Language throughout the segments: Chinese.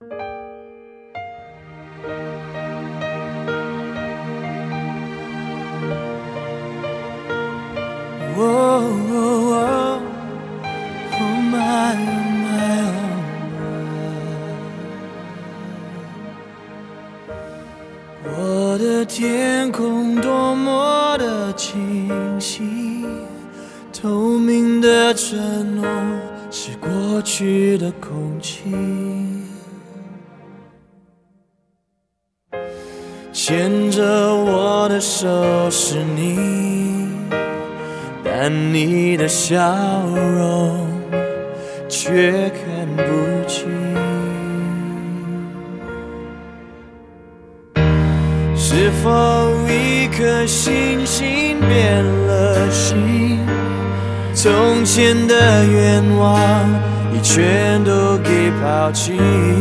我的天空多么的清晰，透明的承诺是过去的空气，牵着我的手是你，但你的笑容却看不清。是否一颗星星变了心？从前的愿望已全都给抛弃。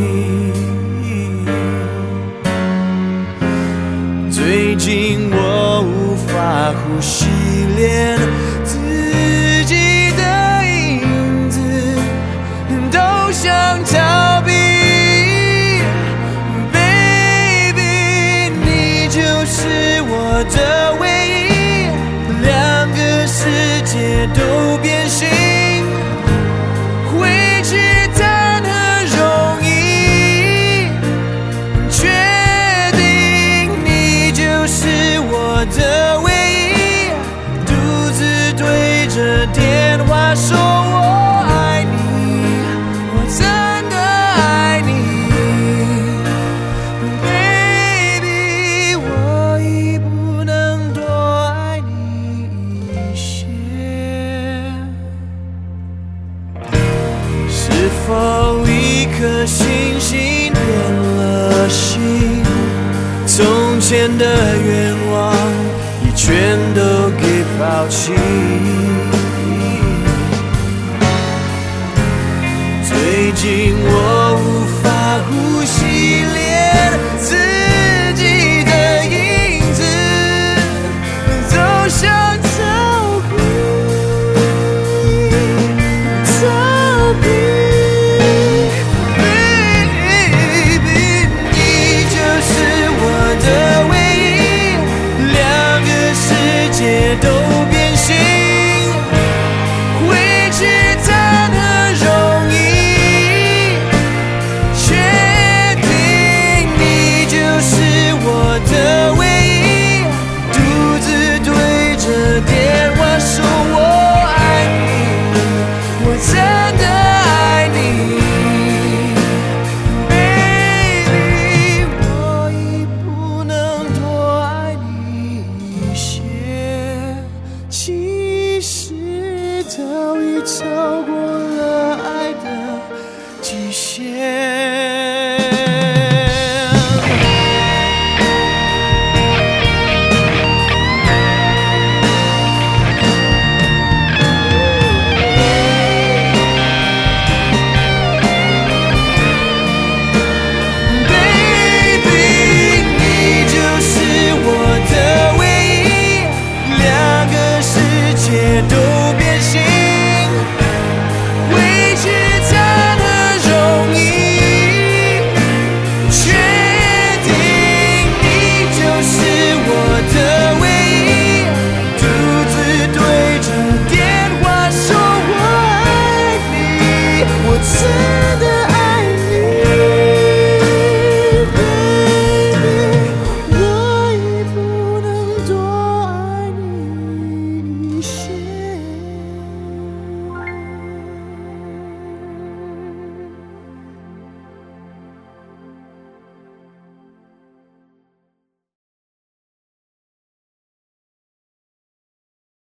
最近我无法呼吸，连自己的影子都想逃避。是我的唯一，两个世界都变形，回去谈何容易？确定你就是我的唯一，独自对着电话说我爱你，我真的爱你。是否一颗星星变了心？从前的愿望已全都给抛弃。最近我无法呼吸，连自己的影子都想逃避。都变形，回去谈何容易？确定你就是我的唯一，独自对着电话说我爱你，我真的爱你 ，baby， 我已不能多爱你一些。其实早已超过了爱的极限。